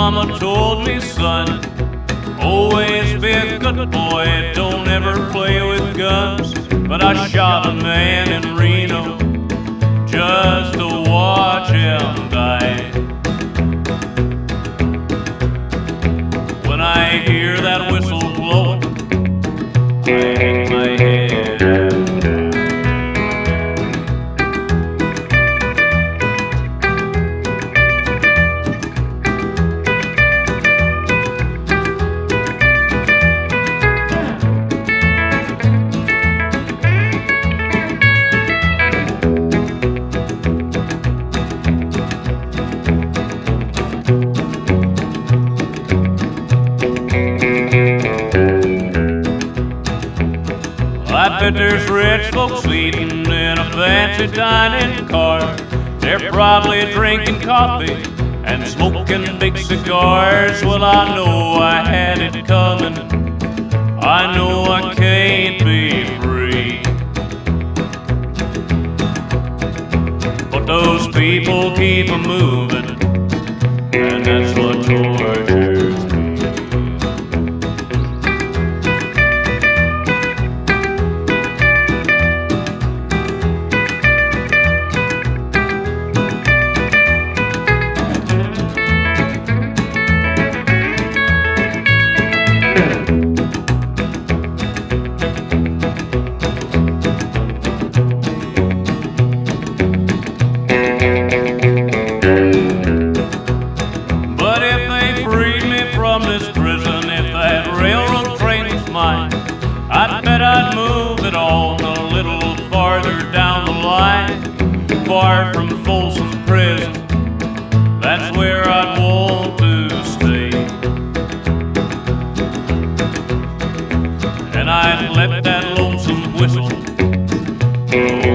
mama told me, son, always be a good boy, don't ever play with guns. But I shot a man in Reno just to watch him die. When I hear that whistle blowing, I hang my head and I bet there's rich folks eating in a fancy dining car. They're probably drinking coffee and smoking big cigars. Well, I know I had it coming, I know I can't be free. But those people keep a moving, and that's what tortures me. From this prison, if that railroad train was mine, I bet I'd move it on a little farther down the line, far from Folsom Prison. That's where I'd want to stay, and I'd let that lonesome whistle go